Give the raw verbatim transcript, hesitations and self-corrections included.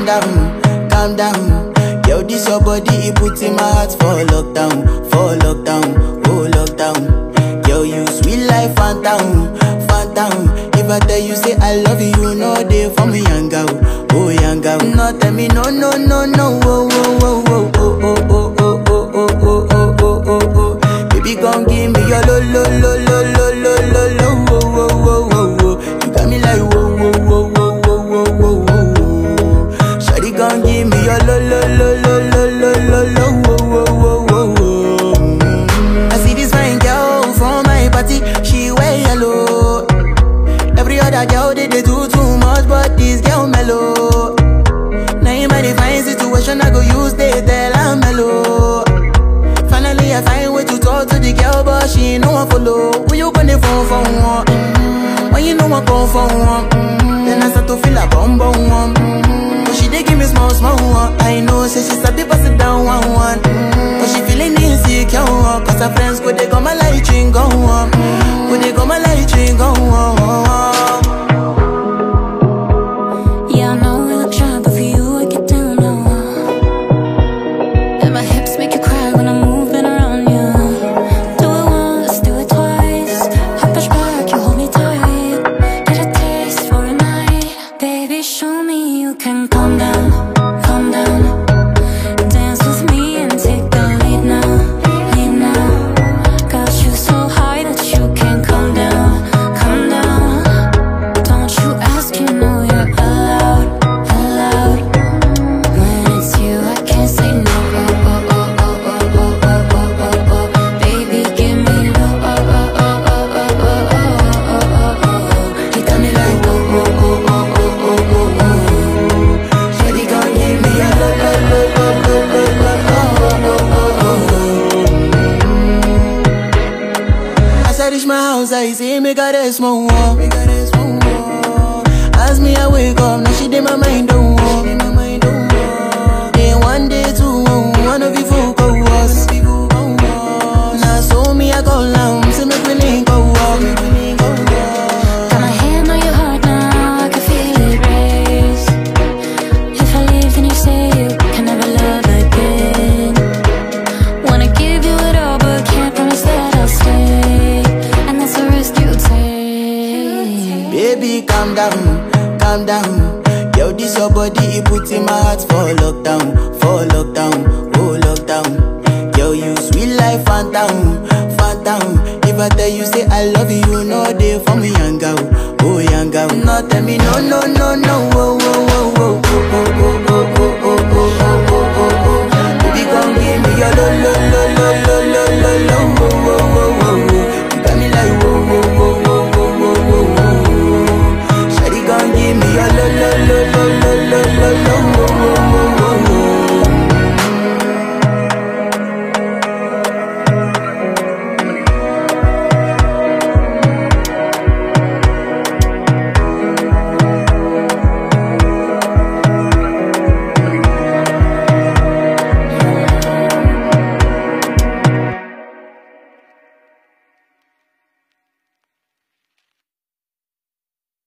calm down, calm down. Yo, this your body, it puts in my heart for lockdown, for lockdown, oh lockdown. Yo, you sweet life, phantom, phantom. If I tell you say I love you, no day for me, young girl, oh young girl. No tell me no, no, no, no, oh, oh, oh, oh, oh, oh, oh, oh, oh, oh, oh, oh, oh, oh, oh. Baby, gon' give me your lo, lo, lo, lo, lo, lo, lo, lo, oh, oh, oh, oh, oh. You got me like whoa, whoa, whoa, whoa, whoa, whoa, whoa, whoa. Shawty gon' give me your lo, lo, lo, lo, lo, lo, lo, lo, oh, oh, oh, oh, oh. I see this fine girl from my party, she wear yellow. Every other girl they, they do too much, but this girl mellow. Now in my divine situation, I go use they tell I'm mellow. Finally I find way to talk to the girl, but she ain't no one follow. Who you gonna phone for one? Mm-hmm. When you know I come for one, mm-hmm. Then I start to feel a bum bum one. Mm-hmm. But she dey give me small small one. I know, say she start to pass it down one one. Mm-hmm. But she feeling insecure, cause her friends go they come my light ring go on. Go they come my light ring go on. Yeah, I know we look shy, but for you I get down low. And my hips make you cry when I'm moving around you. Do it once, do it twice. I push back, you hold me tight. Get a taste for a night. Baby, show me you can calm down, calm down. Dance with me and take the lead now, lead now. Got you so high that you can't come down, come down. Don't you ask, you know you're allowed, allowed. When it's you, I can't say no. Oh, oh, oh, oh, oh, oh, oh, oh, oh, oh. Baby, give me the oh, oh, oh, oh, oh, oh, oh, oh, oh, oh. You got me like oh, oh, oh, oh, oh, oh, oh, oh. Shawty gon' give me a lo, lo, lo, lo, lo, lo, lo, oh, oh, oh, oh. As I reach my house, I see me got a small wall. As me I wake up, now she did my mind don't walk. Then one day two, one of you folk go was. Now so me I go down, see me feeling go walk. Got my hand on your heart now, I can feel it race. If I leave, then you say you can never love again. Wanna give you it all, but can't promise that I'll stay. And that's the risk you take. Baby, calm down, calm down. Yo, this your body, it puts in my heart for lockdown, for lockdown, oh lockdown. Yo, you sweet life, phantom, phantom. If I tell you say I love you, no day for me, young girl,